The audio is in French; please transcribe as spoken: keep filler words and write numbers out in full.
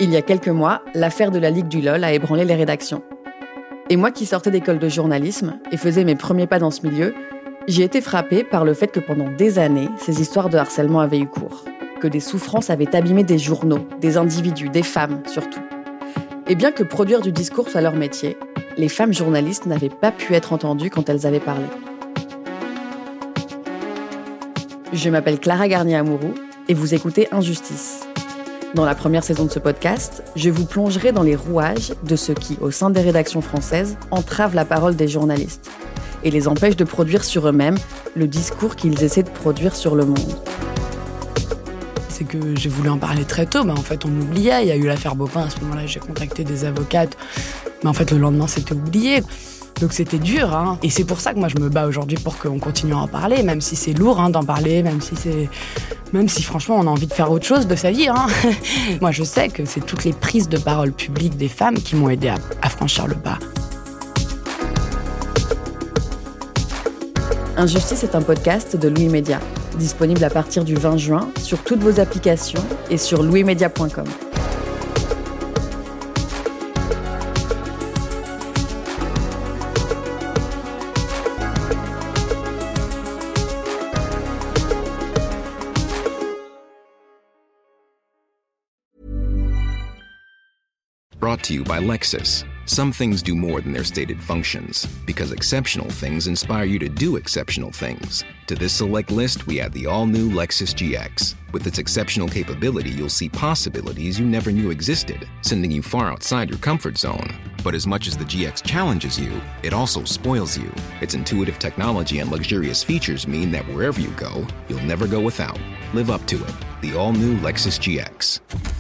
Il y a quelques mois, l'affaire de la Ligue du L O L a ébranlé les rédactions. Et moi qui sortais d'école de journalisme et faisais mes premiers pas dans ce milieu, j'ai été frappée par le fait que pendant des années, ces histoires de harcèlement avaient eu cours. Que des souffrances avaient abîmé des journaux, des individus, des femmes surtout. Et bien que produire du discours soit leur métier, les femmes journalistes n'avaient pas pu être entendues quand elles avaient parlé. Je m'appelle Clara Garnier-Amouroux et vous écoutez Injustice. Dans la première saison de ce podcast, je vous plongerai dans les rouages de ceux qui, au sein des rédactions françaises, entravent la parole des journalistes et les empêchent de produire sur eux-mêmes le discours qu'ils essaient de produire sur le monde. C'est que j'ai voulu en parler très tôt, mais en fait on oubliait. Il y a eu l'affaire Beaupin, à ce moment-là j'ai contacté des avocates, mais en fait le lendemain c'était oublié. Donc c'était dur, hein. Et c'est pour ça que moi je me bats aujourd'hui pour qu'on continue à en parler, même si c'est lourd hein, d'en parler, même si c'est, même si franchement on a envie de faire autre chose de sa vie. Hein. Moi je sais que c'est toutes les prises de parole publiques des femmes qui m'ont aidé à, à franchir le pas. Injustice est un podcast de Louis Média, disponible à partir du vingt juin sur toutes vos applications et sur louis média point com. Brought to you by Lexus. Some things do more than their stated functions, because exceptional things inspire you to do exceptional things. To this select list, we add the all-new Lexus G X. With its exceptional capability, you'll see possibilities you never knew existed, sending you far outside your comfort zone. But as much as the G X challenges you, it also spoils you. Its intuitive technology and luxurious features mean that wherever you go, you'll never go without. Live up to it. The all-new Lexus G X.